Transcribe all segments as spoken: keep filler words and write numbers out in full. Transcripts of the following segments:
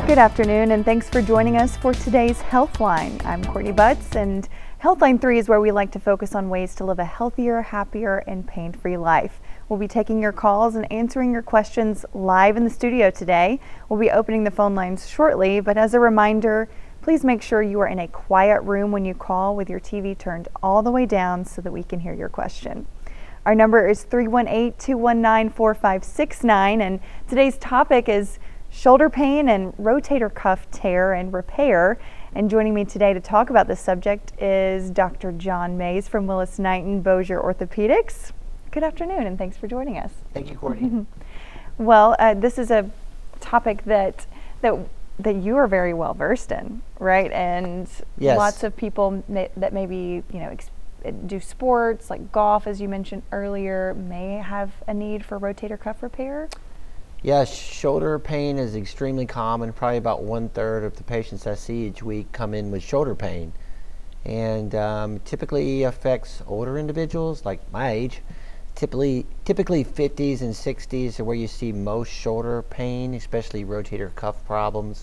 Good afternoon, and thanks for joining us for today's Healthline. I'm Courtney Butts, and Healthline three is where we like to focus on ways to live a healthier, happier, and pain-free life. We'll be taking your calls and answering your questions live in the studio today. We'll be opening the phone lines shortly, but as a reminder, please make sure you are in a quiet room when you call with your T V turned all the way down so that we can hear your question. Our number is three one eight, two one nine, four five six nine, and today's topic is shoulder pain and rotator cuff tear and repair. And joining me today to talk about this subject is Doctor John Mays from Willis Knighton Bossier Orthopedics. Good afternoon, and thanks for joining us. Thank you, Courtney. Well, uh, this is a topic that that that you are very well versed in, right? And Yes. lots of people may, that maybe you know ex- do sports like golf, as you mentioned earlier, may have a need for rotator cuff repair. Yeah, shoulder pain is extremely common. Probably about one third of the patients I see each week come in with shoulder pain, and um, typically affects older individuals like my age. Typically, typically fifties and sixties are where you see most shoulder pain, especially rotator cuff problems.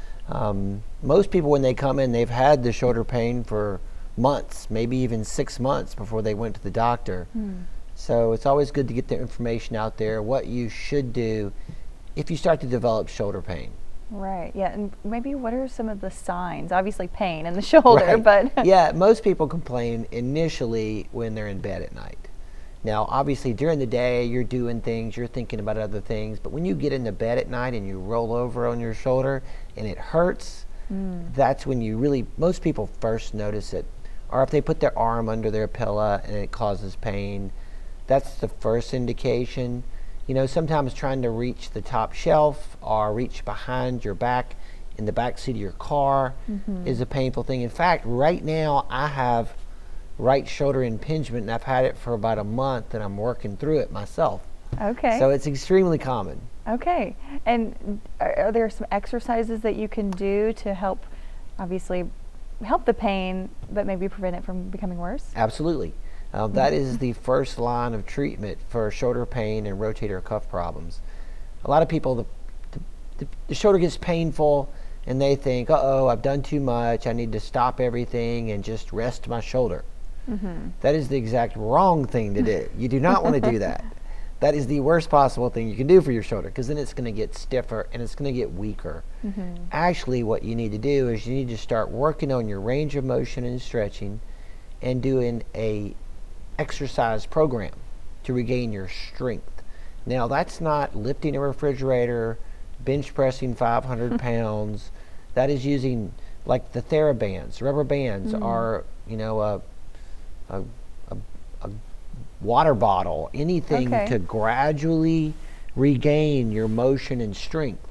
Um, most people, when they come in, they've had the shoulder pain for months, maybe even six months before they went to the doctor. Hmm. So it's always good to get the information out there, what you should do if you start to develop shoulder pain. Right, yeah, and maybe what are some of the signs? Obviously pain in the shoulder, Right. but Yeah, most people complain initially when they're in bed at night. Now, obviously during the day you're doing things, you're thinking about other things, but when you get into bed at night and you roll over on your shoulder and it hurts, mm. that's when you really, most people first notice it. Or if they put their arm under their pillow and it causes pain, that's the first indication. You know, sometimes trying to reach the top shelf or reach behind your back in the back seat of your car mm-hmm. is a painful thing. In fact, right now I have right shoulder impingement, and I've had it for about a month, and I'm working through it myself. Okay. So it's extremely common. Okay, and are, are there some exercises that you can do to help, obviously, help the pain, but maybe prevent it from becoming worse? Absolutely. Uh, that is the first line of treatment for shoulder pain and rotator cuff problems. A lot of people, the, the, the shoulder gets painful and they think, uh-oh, I've done too much, I need to stop everything and just rest my shoulder. Mm-hmm. That is the exact wrong thing to do. You do not want to do that. That is the worst possible thing you can do for your shoulder, because then it's going to get stiffer and it's going to get weaker. Mm-hmm. Actually, what you need to do is you need to start working on your range of motion and stretching and doing a exercise program to regain your strength. Now, that's not lifting a refrigerator, bench pressing five hundred pounds. That is using like the TheraBands. Rubber bands Mm. are, you know, a, a, a, a water bottle, anything Okay. to gradually regain your motion and strength.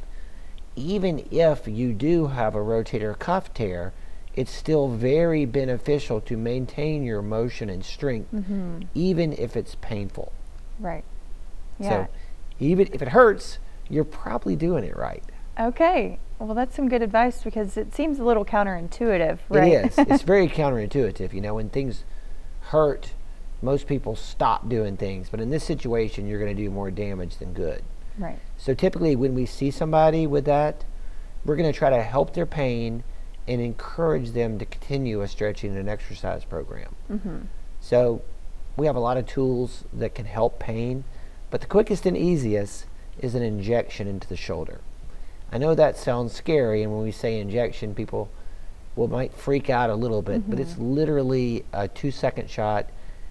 Even if you do have a rotator cuff tear, it's still very beneficial to maintain your motion and strength, Mm-hmm. even if it's painful. Right. Yeah. So even if it hurts, you're probably doing it right. Okay. Well, that's some good advice, because it seems a little counterintuitive, right? It is. It's very counterintuitive. You know, when things hurt, most people stop doing things. But in this situation, you're going to do more damage than good. Right. So typically when we see somebody with that, we're going to try to help their pain and encourage them to continue a stretching and exercise program. Mm-hmm. So we have a lot of tools that can help pain, but the quickest and easiest is an injection into the shoulder. I know that sounds scary, and when we say injection, people will might freak out a little bit, Mm-hmm. but it's literally a two second shot.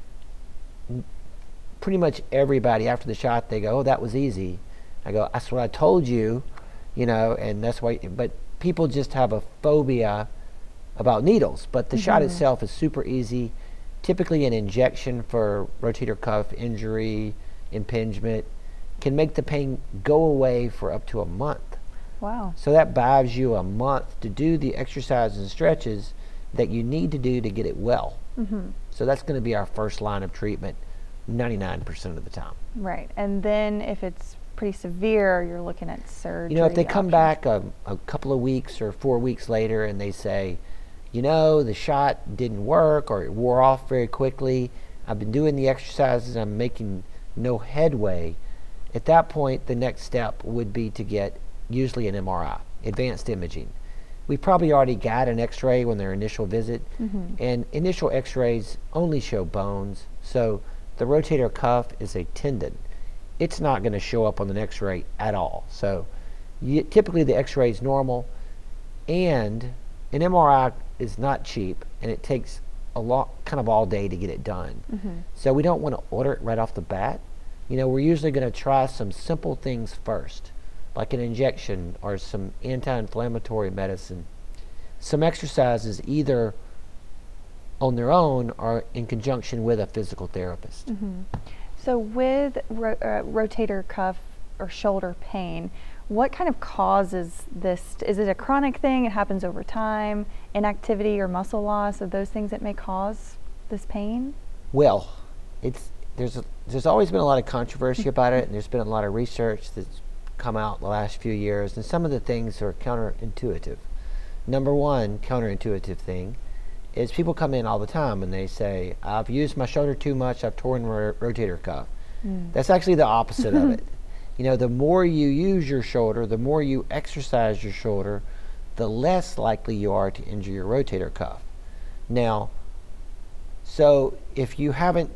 Pretty much everybody after the shot, they go, oh, that was easy. I go, that's what I told you, you know, and that's why, but people just have a phobia about needles, but the mm-hmm. shot itself is super easy. Typically an injection for rotator cuff injury, impingement, can make the pain go away for up to a month. Wow. So that buys you a month to do the exercises and stretches that you need to do to get it well. Mm-hmm. So that's going to be our first line of treatment ninety-nine percent of the time. Right. And then if it's pretty severe, you're looking at surgery. You know, if they come options. back a, a couple of weeks or four weeks later and they say, you know, the shot didn't work or it wore off very quickly, I've been doing the exercises, I'm making no headway, at that point the next step would be to get usually an M R I, advanced imaging. We probably already got an x-ray when their initial visit, mm-hmm. and initial x-rays only show bones, so the rotator cuff is a tendon. It's not going to show up on an x-ray at all. So you, typically the x-ray is normal, and an M R I is not cheap, and it takes a lot, kind of all day to get it done. Mm-hmm. So we don't want to order it right off the bat. You know, we're usually going to try some simple things first, like an injection or some anti-inflammatory medicine. Some exercises either on their own or in conjunction with a physical therapist. Mm-hmm. So with ro- uh, rotator cuff or shoulder pain, what kind of causes this? Is it a chronic thing? It happens over time, inactivity or muscle loss? Are those things that may cause this pain? Well, it's there's a, there's always been a lot of controversy about it, and there's been a lot of research that's come out the last few years, and some of the things are counterintuitive. Number one counterintuitive thing is people come in all the time and they say, I've used my shoulder too much, I've torn my rotator cuff. Mm. That's actually the opposite of it. You know, the more you use your shoulder, the more you exercise your shoulder, the less likely you are to injure your rotator cuff. Now, so if you haven't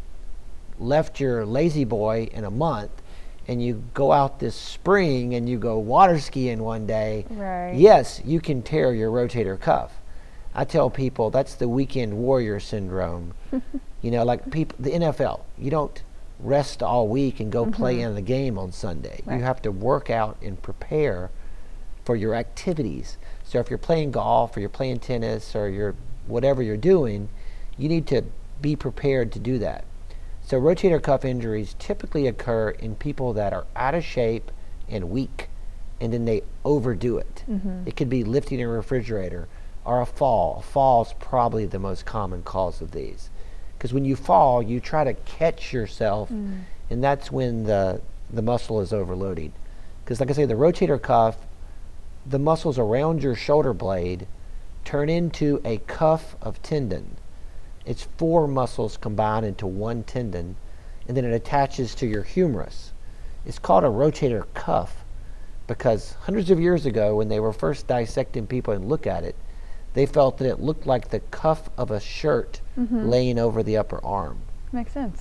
left your lazy boy in a month, and you go out this spring and you go water skiing one day, right. Yes, you can tear your rotator cuff. I tell people that's the weekend warrior syndrome. You know, like people, the N F L, you don't rest all week and go mm-hmm. play in the game on Sunday. Right. You have to work out and prepare for your activities. So if you're playing golf or you're playing tennis or you're whatever you're doing, you need to be prepared to do that. So rotator cuff injuries typically occur in people that are out of shape and weak, and then they overdo it. Mm-hmm. It could be lifting a refrigerator or a fall. A fall is probably the most common cause of these. Because when you fall, you try to catch yourself, mm. and that's when the, the muscle is overloading. Because like I say, the rotator cuff, the muscles around your shoulder blade turn into a cuff of tendon. It's four muscles combined into one tendon, and then it attaches to your humerus. It's called a rotator cuff because hundreds of years ago, when they were first dissecting people and look at it, they felt that it looked like the cuff of a shirt mm-hmm. laying over the upper arm. Makes sense.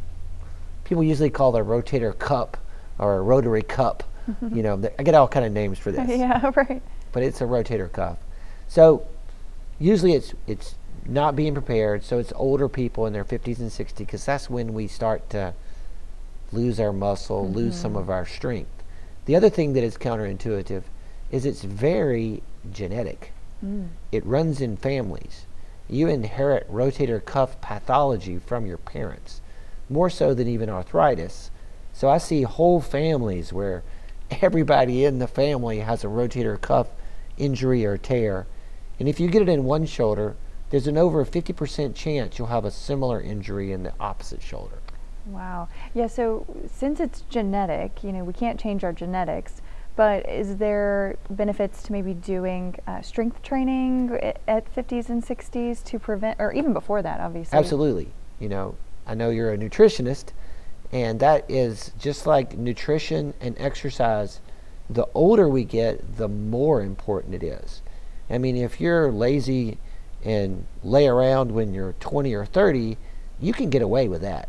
People usually call their rotator cup or a rotary cup. You know, I get all kind of names for this. Yeah, right. But it's a rotator cuff. So usually it's it's not being prepared, so it's older people in their fifties and sixties, because that's when we start to lose our muscle, mm-hmm. lose some of our strength. The other thing that is counterintuitive is it's very genetic. Mm. It runs in families. You inherit rotator cuff pathology from your parents, more so than even arthritis. So I see whole families where everybody in the family has a rotator cuff injury or tear, and if you get it in one shoulder, there's an over fifty percent chance you'll have a similar injury in the opposite shoulder. Wow. Yeah, so since it's genetic, you know, we can't change our genetics, but is there benefits to maybe doing uh, strength training at fifties and sixties to prevent, or even before that, obviously? Absolutely. You know, I know you're a nutritionist, and that is just like nutrition and exercise. The older we get, the more important it is. I mean, if you're lazy and lay around when you're twenty or thirty, you can get away with that.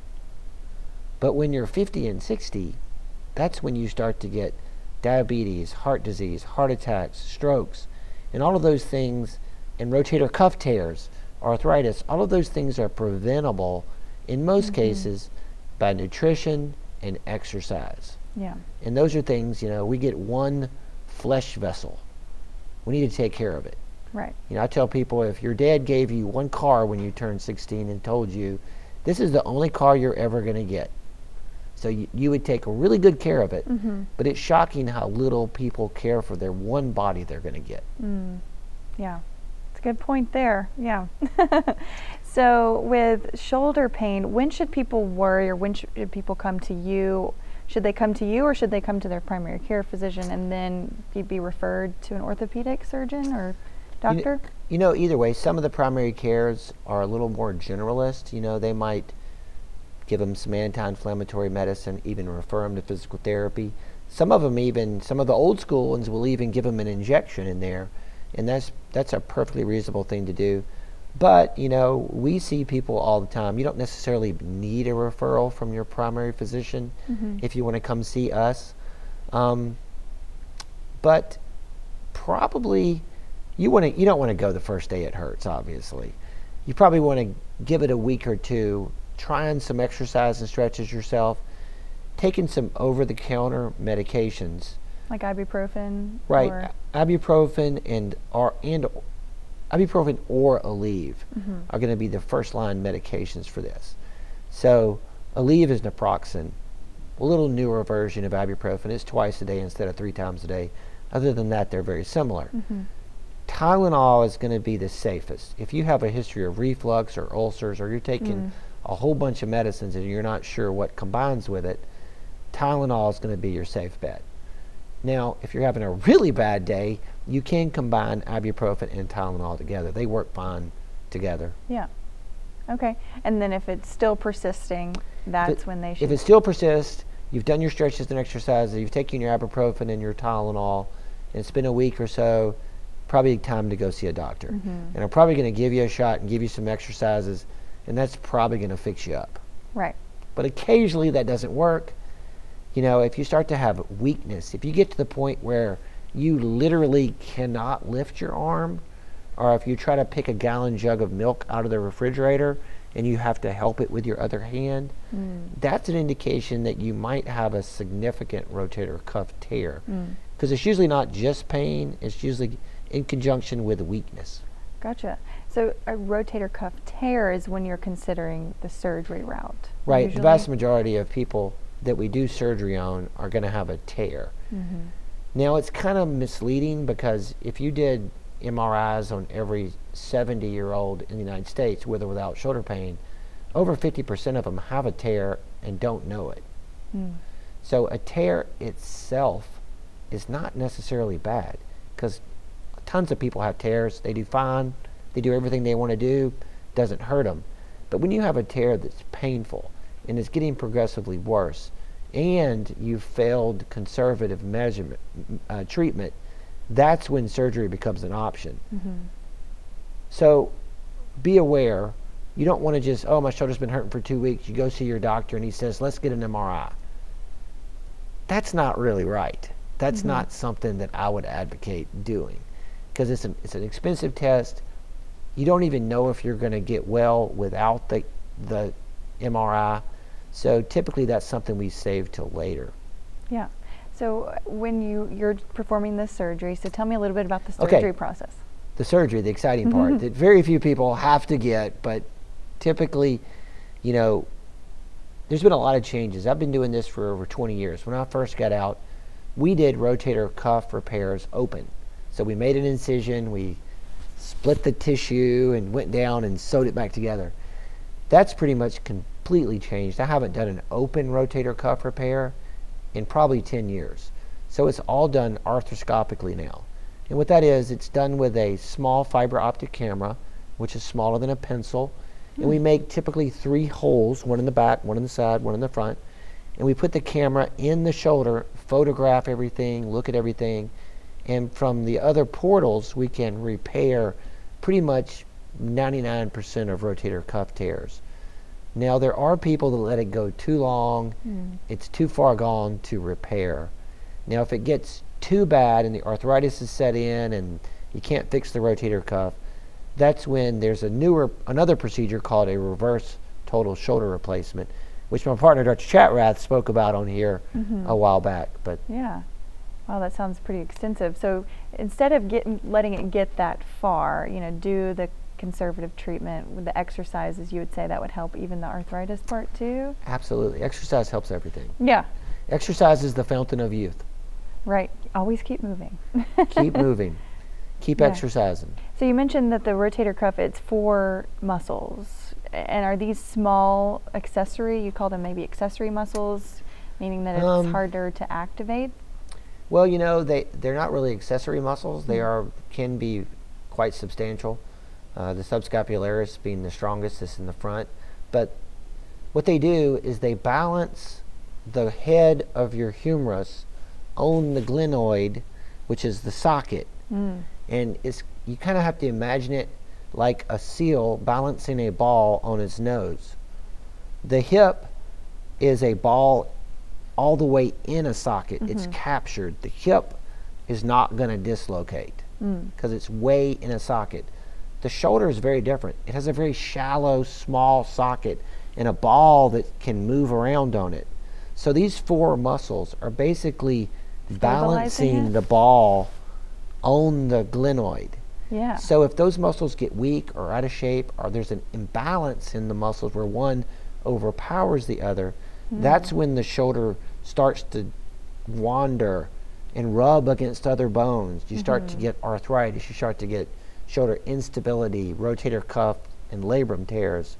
But when you're fifty and sixty, that's when you start to get diabetes, heart disease, heart attacks, strokes, and all of those things, and rotator cuff tears, arthritis, all of those things are preventable in most mm-hmm. cases by nutrition and exercise. Yeah. And those are things, you know, we get one flesh vessel. We need to take care of it. Right. You know, I tell people, if your dad gave you one car when you turned sixteen and told you, this is the only car you're ever going to get, so you, you would take really good care of it, mm-hmm. but it's shocking how little people care for their one body they're going to get. Mm. Yeah, it's a good point there. Yeah. So with shoulder pain, when should people worry, or when should people come to you? Should they come to you, or should they come to their primary care physician and then be, be referred to an orthopedic surgeon or doctor? You know, you know, either way, some of the primary cares are a little more generalist. You know, they might give them some anti-inflammatory medicine, even refer them to physical therapy. Some of them even, some of the old school ones will even give them an injection in there, and that's that's a perfectly reasonable thing to do. But, you know, we see people all the time. You don't necessarily need a referral from your primary physician mm-hmm. if you want to come see us. Um, but probably you want to you don't want to go the first day it hurts, obviously. You probably want to give it a week or two, trying some exercise and stretches yourself, taking some over-the-counter medications. Like ibuprofen? Right. Or? Ibuprofen and or and ibuprofen or Aleve mm-hmm. are going to be the first-line medications for this. So Aleve is naproxen, a little newer version of ibuprofen. It's twice a day instead of three times a day. Other than that, they're very similar. Mm-hmm. Tylenol is going to be the safest. If you have a history of reflux or ulcers, or you're taking mm. a whole bunch of medicines and you're not sure what combines with it, Tylenol is going to be your safe bet. Now, if you're having a really bad day, you can combine ibuprofen and Tylenol together. They work fine together. Yeah. Okay. And then if it's still persisting, that's it, when they should... If it still persists, you've done your stretches and exercises, you've taken your ibuprofen and your Tylenol, and it's been a week or so, probably time to go see a doctor. Mm-hmm. And I'm probably going to give you a shot and give you some exercises, and that's probably going to fix you up. Right. But occasionally that doesn't work. You know, if you start to have weakness, if you get to the point where you literally cannot lift your arm, or if you try to pick a gallon jug of milk out of the refrigerator and you have to help it with your other hand, mm. that's an indication that you might have a significant rotator cuff tear. Because mm. it's usually not just pain, it's usually in conjunction with weakness. Gotcha. So a rotator cuff tear is when you're considering the surgery route. Right. Usually? The vast majority of people that we do surgery on are going to have a tear. Mm-hmm. Now, it's kind of misleading because if you did M R Is on every seventy-year-old in the United States with or without shoulder pain, over fifty percent of them have a tear and don't know it. Mm. So a tear itself is not necessarily bad because tons of people have tears. They do fine. They do everything they want to do. Doesn't hurt them. But when you have a tear that's painful and it's getting progressively worse, and you've failed conservative measurement uh, treatment, that's when surgery becomes an option. Mm-hmm. So be aware. You don't want to just, oh, my shoulder's been hurting for two weeks. You go see your doctor and he says, let's get an M R I. That's not really right. That's mm-hmm. not something that I would advocate doing because it's an, it's an expensive test. You don't even know if you're going to get well without the, the M R I. So typically that's something we save till later. Yeah. So when you, you're performing this surgery, so tell me a little bit about the surgery okay. process. The surgery, the exciting part that very few people have to get, but typically, you know, there's been a lot of changes. I've been doing this for over twenty years. When I first got out, we did rotator cuff repairs open. So we made an incision, we split the tissue and went down and sewed it back together. That's pretty much completely changed. I haven't done an open rotator cuff repair in probably ten years. So it's all done arthroscopically now. And what that is, it's done with a small fiber optic camera, which is smaller than a pencil. Mm. And we make typically three holes, one in the back, one in the side, one in the front. And we put the camera in the shoulder, photograph everything, look at everything. And from the other portals, we can repair pretty much ninety-nine percent of rotator cuff tears. Now, there are people that let it go too long. Mm. It's too far gone to repair. Now, if it gets too bad and the arthritis is set in and you can't fix the rotator cuff, that's when there's a newer, another procedure called a reverse total shoulder replacement, which my partner, Doctor Chatrath, spoke about on here mm-hmm. a while back. But yeah. Wow, that sounds pretty extensive. So instead of getting, letting it get that far, you know, do the conservative treatment with the exercises, you would say that would help even the arthritis part too? Absolutely. Exercise helps everything. Yeah. Exercise is the fountain of youth. Right. Always keep moving. Keep moving. Keep yeah. exercising. So you mentioned that the rotator cuff, it's four muscles. And are these small accessory, you call them maybe accessory muscles, meaning that it's um, harder to activate? Well, you know, they, they're not really accessory muscles. They are can be quite substantial. Uh, the subscapularis being the strongest is in the front. But what they do is they balance the head of your humerus own the glenoid, which is the socket. Mm. And it's, you kind of have to imagine it like a seal balancing a ball on its nose. The hip is a ball all the way in a socket. Mm-hmm. It's captured. The hip is not going to dislocate because mm. it's way in a socket. The shoulder is very different. It has a very shallow, small socket and a ball that can move around on it. So these four muscles are basically balancing it? the ball on the glenoid. Yeah. So if those muscles get weak or out of shape, or there's an imbalance in the muscles where one overpowers the other, mm. that's when the shoulder starts to wander and rub against other bones. You start mm-hmm. to get arthritis. You start to get shoulder instability, rotator cuff, and labrum tears.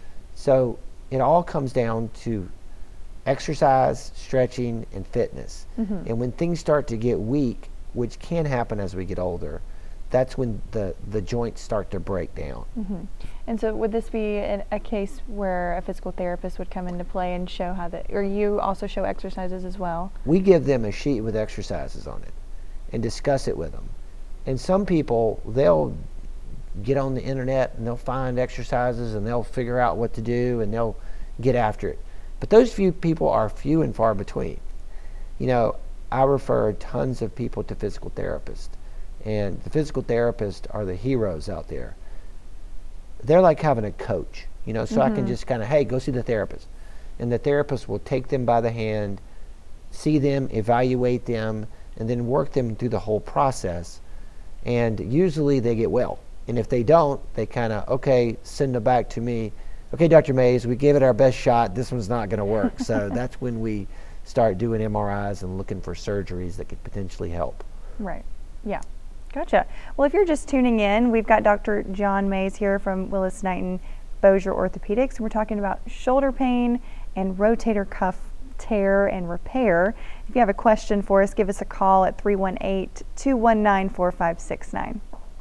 So it all comes down to exercise, stretching, and fitness. Mm-hmm. And when things start to get weak, which can happen as we get older, that's when the, the joints start to break down. Mm-hmm. And so would this be an, a case where a physical therapist would come into play and show how that, or you also show exercises as well? We give them a sheet with exercises on it and discuss it with them. And some people, they'll get on the internet and they'll find exercises and they'll figure out what to do and they'll get after it. But those few people are few and far between. You know, I refer tons of people to physical therapists. And the physical therapists are the heroes out there. They're like having a coach, you know, so mm-hmm. I can just kind of, hey, go see the therapist. And the therapist will take them by the hand, see them, evaluate them, and then work them through the whole process. And usually they get well. And if they don't, they kind of, okay, send them back to me. Okay, Doctor Mays, we gave it our best shot. This one's not going to work. So that's when we start doing M R Is and looking for surgeries that could potentially help. Right. Yeah. Gotcha. Well, if you're just tuning in, we've got Doctor John Mays here from Willis Knighton Bossier Orthopedics, and we're talking about shoulder pain and rotator cuff tear and repair. If you have a question for us, give us a call at three one eight, two one nine, four five six nine.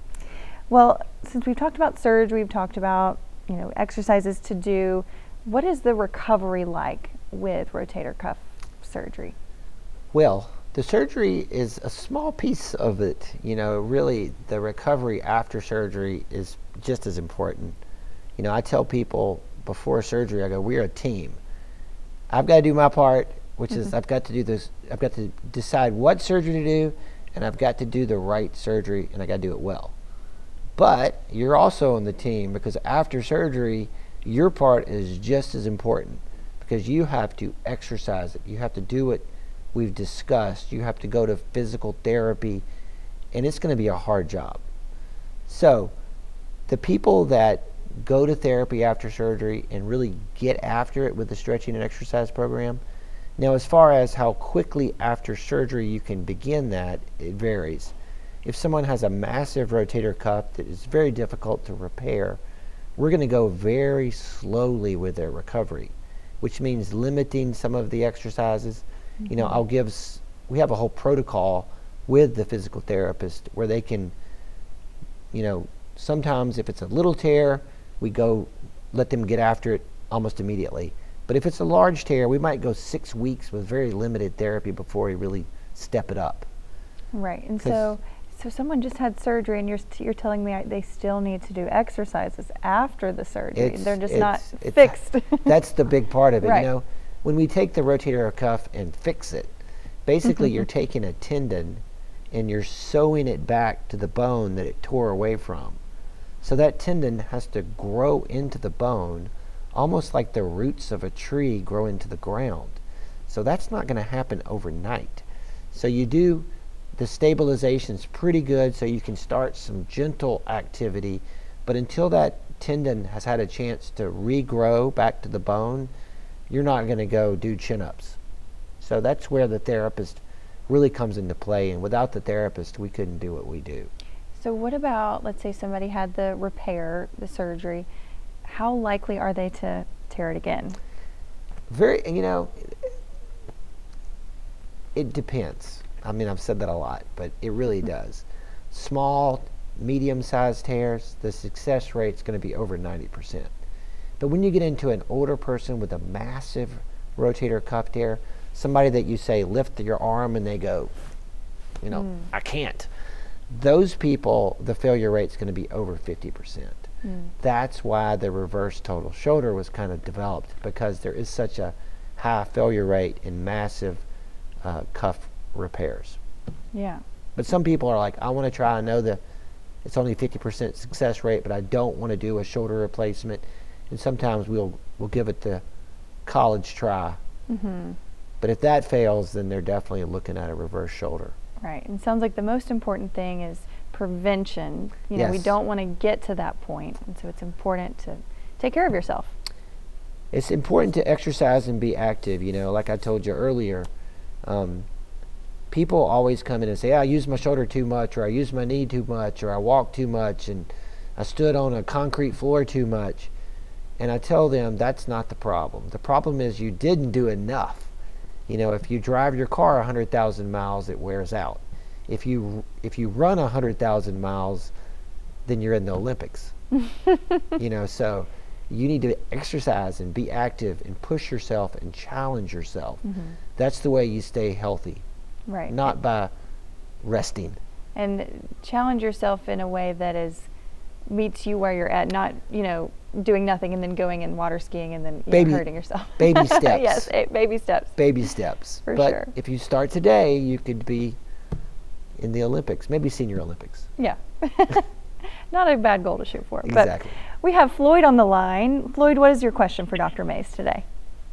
Well, since we've talked about surgery, we've talked about, you know, exercises to do, what is the recovery like with rotator cuff surgery? Well, the surgery is a small piece of it. You know, really the recovery after surgery is just as important. You know, I tell people before surgery, I go, we're a team. I've got to do my part, which mm-hmm. is I've got to do this, I've got to decide what surgery to do, and I've got to do the right surgery, and I got to do it well. But you're also on the team because after surgery, your part is just as important because you have to exercise it. You have to do it. We've discussed, you have to go to physical therapy, and it's going to be a hard job. So the people that go to therapy after surgery and really get after it with the stretching and exercise program, now as far as how quickly after surgery you can begin that, it varies. If someone has a massive rotator cuff that is very difficult to repair, we're going to go very slowly with their recovery, which means limiting some of the exercises. Mm-hmm. You know, I'll give, s- we have a whole protocol with the physical therapist where they can, you know, sometimes if it's a little tear, we go let them get after it almost immediately. But if it's a large tear, we might go six weeks with very limited therapy before we really step it up. Right, and so so someone just had surgery and you're, st- you're telling me I, they still need to do exercises after the surgery. It's, They're just it's, not it's, fixed. That's the big part of it. Right. You know, when we take the rotator cuff and fix it, basically you're taking a tendon and you're sewing it back to the bone that it tore away from. So that tendon has to grow into the bone almost like the roots of a tree grow into the ground. So that's not going to happen overnight. So you do, the stabilization's pretty good so you can start some gentle activity, but until that tendon has had a chance to regrow back to the bone, you're not going to go do chin-ups. So that's where the therapist really comes into play, and without the therapist we couldn't do what we do. So what about, let's say somebody had the repair, the surgery, how likely are they to tear it again? Very, you know, it depends. I mean, I've said that a lot, but it really does. Small, medium-sized tears, the success rate's going to be over ninety percent. But when you get into an older person with a massive rotator cuff tear, somebody that you say lift your arm and they go, you know, mm. I can't. Those people, the failure rate is going to be over fifty percent. Mm. That's why the reverse total shoulder was kind of developed, because there is such a high failure rate in massive uh, cuff repairs. Yeah. But some people are like, I want to try. I know that it's only fifty percent success rate, but I don't want to do a shoulder replacement. And sometimes we'll we'll give it the college try. Mm-hmm. But if that fails, then they're definitely looking at a reverse shoulder. Right. And it sounds like the most important thing is prevention. You know, yes. we don't want to get to that point, and so it's important to take care of yourself. It's important to exercise and be active. You know, like I told you earlier, um, people always come in and say, I use my shoulder too much, or I use my knee too much, or I walk too much, and I stood on a concrete floor too much. And I tell them that's not the problem. The problem is you didn't do enough. You know, if you drive your car one hundred thousand miles, it wears out. If you if you run one hundred thousand miles, then you're in the Olympics. You know, so you need to exercise and be active and push yourself and challenge yourself. Mm-hmm. That's the way you stay healthy. Right. Not by resting. And challenge yourself in a way that is meets you where you're at, not, you know, doing nothing and then going and water skiing and then you baby, know, hurting yourself. Baby steps. Yes, eight, baby steps. Baby steps. For but sure. If you start today, you could be in the Olympics, maybe senior Olympics. Yeah. Not a bad goal to shoot for. Exactly. But we have Floyd on the line. Floyd, what is your question for Doctor Mays today?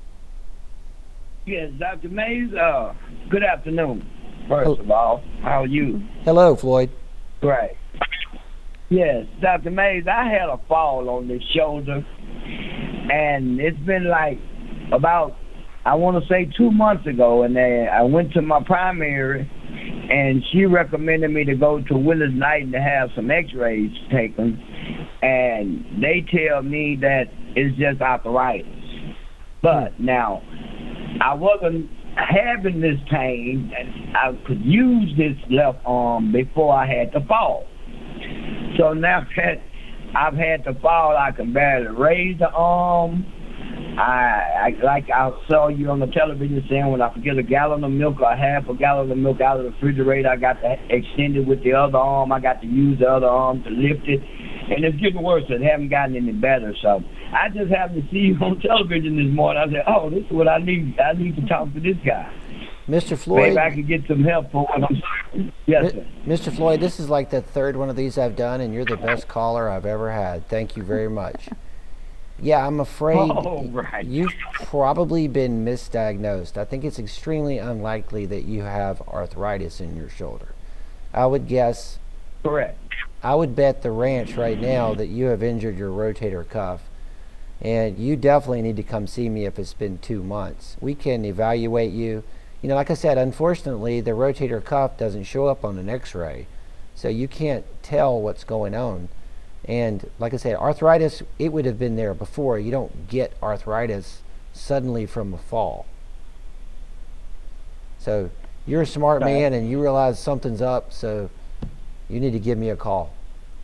Yes, Doctor Mays, uh, good afternoon, first oh. of all. How are you? Hello, Floyd. Right. Yes, Doctor Mays, I had a fall on the shoulder, and it's been like about, I want to say two months ago, and then I went to my primary, and she recommended me to go to Willis Knighton to have some x-rays taken, and they tell me that it's just arthritis. But now, I wasn't having this pain, and I could use this left arm before I had to fall. So now that I've had to fall, I can barely raise the arm. I, I like I saw you on the television saying when I forget a gallon of milk or half a gallon of milk out of the refrigerator, I got to extend it with the other arm. I got to use the other arm to lift it. And it's getting worse. It haven't gotten any better. So I just happened to see you on television this morning. I said, oh, this is what I need. I need to talk to this guy. Mister Floyd. Maybe I can get some help for what I'm saying. Yes, sir. Mister Floyd, this is like the third one of these I've done, and you're the best caller I've ever had. Thank you very much. Yeah, I'm afraid oh, right. you've probably been misdiagnosed. I think it's extremely unlikely that you have arthritis in your shoulder. I would guess. Correct. I would bet the ranch right now that you have injured your rotator cuff, and you definitely need to come see me if it's been two months. We can evaluate you. You know, like I said, unfortunately, the rotator cuff doesn't show up on an x-ray, so you can't tell what's going on. And like I said, arthritis, it would have been there before. You don't get arthritis suddenly from a fall. So you're a smart man and you realize something's up, so you need to give me a call.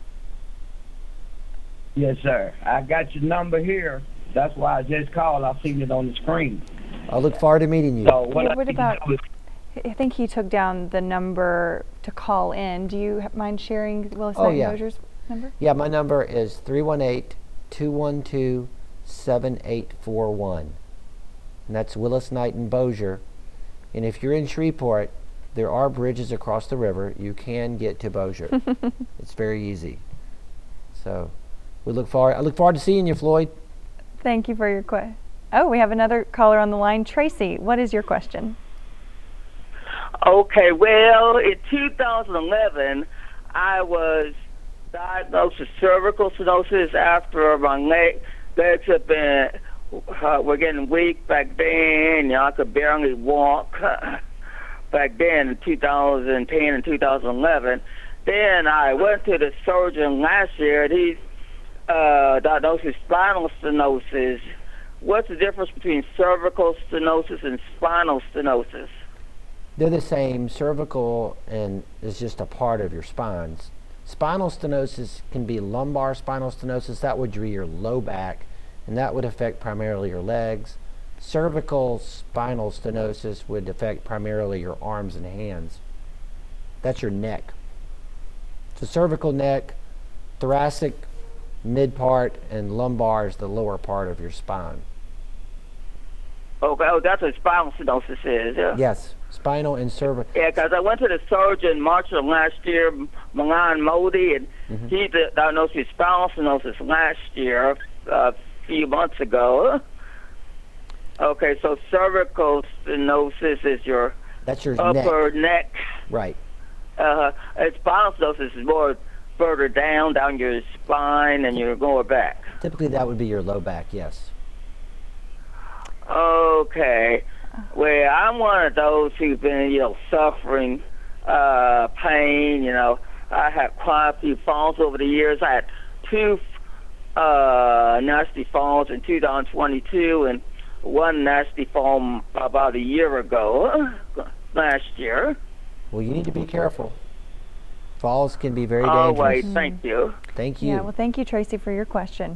Yes, sir. I got your number here. That's why I just called. I've seen it on the screen. I look forward to meeting you. So what, yeah, I what about, is, I think he took down the number to call in. Do you mind sharing Willis oh, Knighton yeah. Bosier's number? Yeah, my number is three one eight, two one two, seven eight four one. And that's Willis Knighton Bosier. And if you're in Shreveport, there are bridges across the river. You can get to Bosier. It's very easy. So we look forward I look forward to seeing you, Floyd. Thank you for your question. Oh, we have another caller on the line. Tracy, what is your question? Okay, well, in two thousand eleven, I was diagnosed with cervical stenosis after my leg, legs had been, uh, were getting weak back then. You know, I could barely walk back then in two thousand ten and two thousand eleven. Then I went to the surgeon last year, and he uh, diagnosed with spinal stenosis. What's the difference between cervical stenosis and spinal stenosis? They're the same. Cervical and is just a part of your spines. Spinal stenosis can be lumbar spinal stenosis. That would be your low back, and that would affect primarily your legs. cervical spinal stenosis would affect primarily your arms and hands. That's your neck. So cervical, neck, thoracic, mid part, and lumbar is the lower part of your spine. Okay, oh, that's what spinal stenosis is, yeah. Yes, spinal and cervical. Yeah, because I went to the surgeon March of last year, Milan Modi, and Mm-hmm. he di- diagnosed me with spinal stenosis last year, uh, a few months ago. Okay, so cervical stenosis is your That's your upper neck. neck. Right. Uh, and spinal stenosis is more further down, down your spine and your lower back. Typically that would be your low back, yes. Okay. Well, I'm one of those who've been, you know, suffering uh, pain. You know, I had quite a few falls over the years. I had two uh, nasty falls in two thousand twenty-two and one nasty fall about a year ago, last year. Well, you need to be careful. Falls can be very Oh, dangerous. wait, thank you. Thank you. Yeah, well, thank you, Tracy, for your question.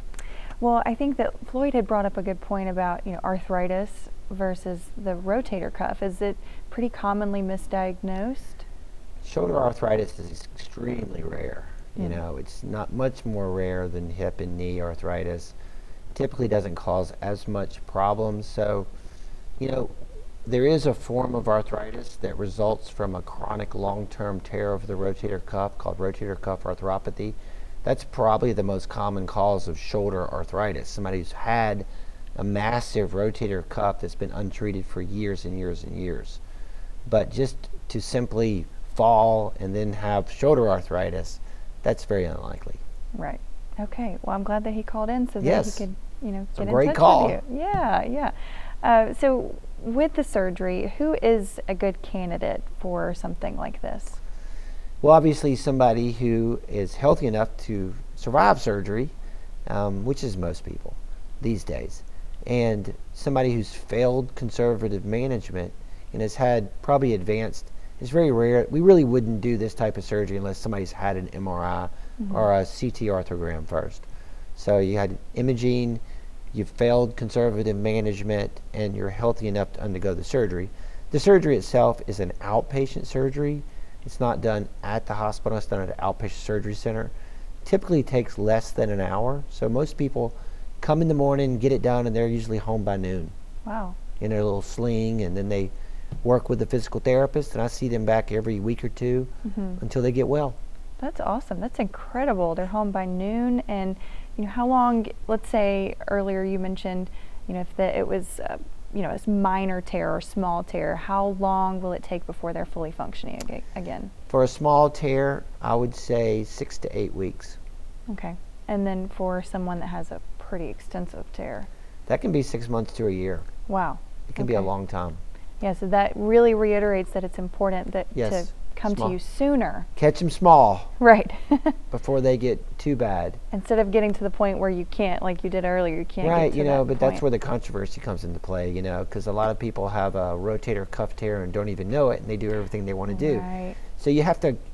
Well, I think that Floyd had brought up a good point about, you know, arthritis versus the rotator cuff. Is it pretty commonly misdiagnosed? Shoulder arthritis is extremely rare. You Mm. know, it's not much more rare than hip and knee arthritis. Typically doesn't cause as much problems. So, you know, there is a form of arthritis that results from a chronic long-term tear of the rotator cuff called rotator cuff arthropathy. That's probably the most common cause of shoulder arthritis. Somebody who's had a massive rotator cuff that's been untreated for years and years and years. But just to simply fall and then have shoulder arthritis, that's very unlikely. Right. Okay. Well, I'm glad that he called in so that Yes. he could, you know, It's get a in great touch call. with you. Yeah, yeah. Uh, so, with the surgery, who is a good candidate for something like this? Well, obviously somebody who is healthy enough to survive surgery, um, which is most people these days, and somebody who's failed conservative management and has had probably advanced. It's very rare. We really wouldn't do this type of surgery unless somebody's had an M R I Mm-hmm. or a C T arthrogram first. So you had imaging, you've failed conservative management, and you're healthy enough to undergo the surgery. The surgery itself is an outpatient surgery. It's not done at the hospital. It's done at an outpatient surgery center. Typically takes less than an hour. So most people come in the morning, get it done, and they're usually home by noon Wow. in their little sling, and then they work with the physical therapist, and I see them back every week or two Mm-hmm. until they get well. That's awesome. That's incredible. They're home by noon, and you know how long? Let's say earlier you mentioned, you know, if the, it was, uh, you know, a minor tear or small tear. How long will it take before they're fully functioning ag- again? For a small tear, I would say six to eight weeks. Okay. And then for someone that has a pretty extensive tear, That can be six months to a year. wow. It can be a Okay. long time. Yeah. So that really reiterates that it's important that Yes. to come Small. to you sooner. Catch them small Right. before they get too bad. Instead of getting to the point where you can't, like you did earlier, you can't. Right, get to you know, that but point. that's where the controversy comes into play, you know, because a lot of people have a rotator cuff tear and don't even know it, and they do everything they want to do. Right. So you have to,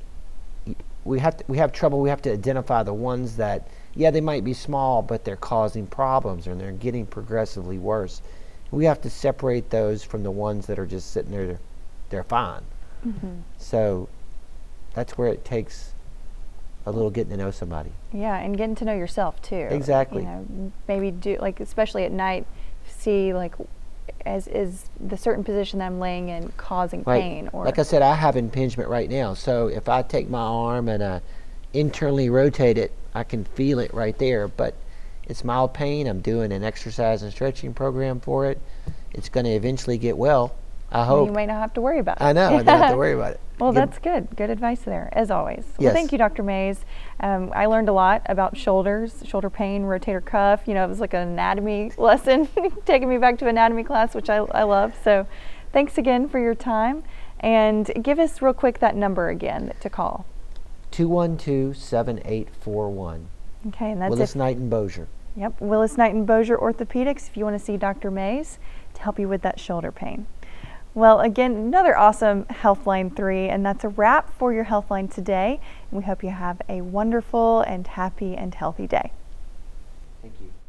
we have to, we have trouble. We have to identify the ones that, yeah, they might be small, but they're causing problems and they're getting progressively worse. We have to separate those from the ones that are just sitting there, they're fine. Mm-hmm. So that's where it takes a little getting to know somebody. Yeah, and getting to know yourself too. Exactly. You know, m- maybe do like especially at night, see like as is the certain position that I'm laying in causing Right. pain or Like I said, I have impingement right now. So if I take my arm and uh, internally rotate it, I can feel it right there. But it's mild pain. I'm doing an exercise and stretching program for it. It's going to eventually get well. I well, hope. you might not have to worry about it. I know. I don't have to worry about it. Well, Give- that's good. Good advice there, as always. Well, Yes. thank you, Doctor Mays. Um, I learned a lot about shoulders, shoulder pain, rotator cuff. You know, it was like an anatomy lesson, taking me back to anatomy class, which I, I love. So thanks again for your time. And give us real quick that number again to call. two one two, seven eight four one. Okay, and that's Willis if, Knight and Bozier. Yep, Willis Knight and Bozier Orthopedics if you want to see Doctor Mays to help you with that shoulder pain. Well, again, another awesome Healthline three, and that's a wrap for your Healthline today. And we hope you have a wonderful and happy and healthy day. Thank you.